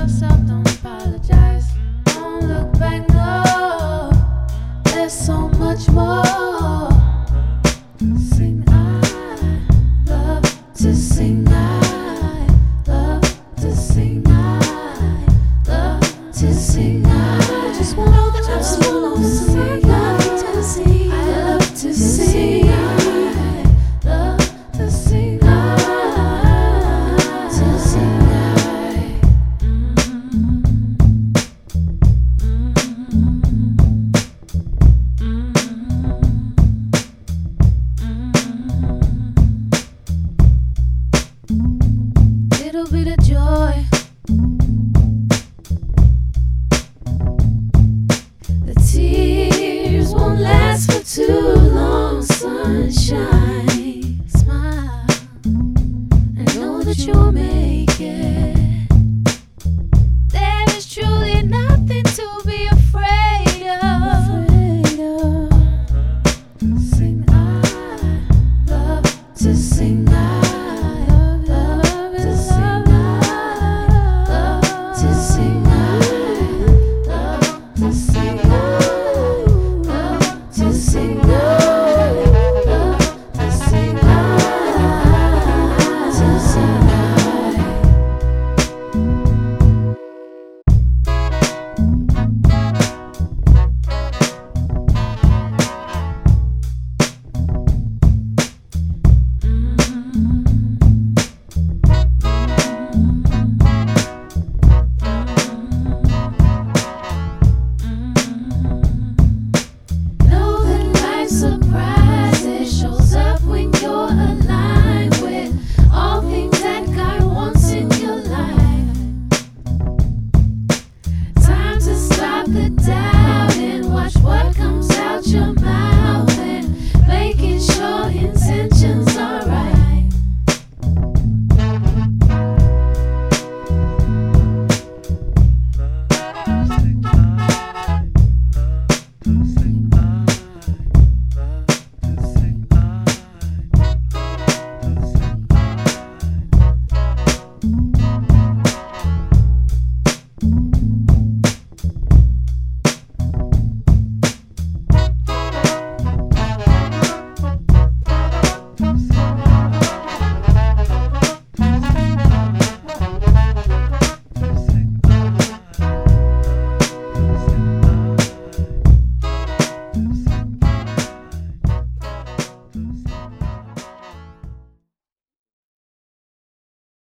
yourself, don't apologize. Don't look back, no. There's so much more. Sing, I love to sing. I love to sing. I love to sing. I just want all that I'm supposed to sing. I love to sing. I love to sing. I love to sing. Little bit of joy. The tears won't last for too long. Sunshine, smile, and know that you'll make it.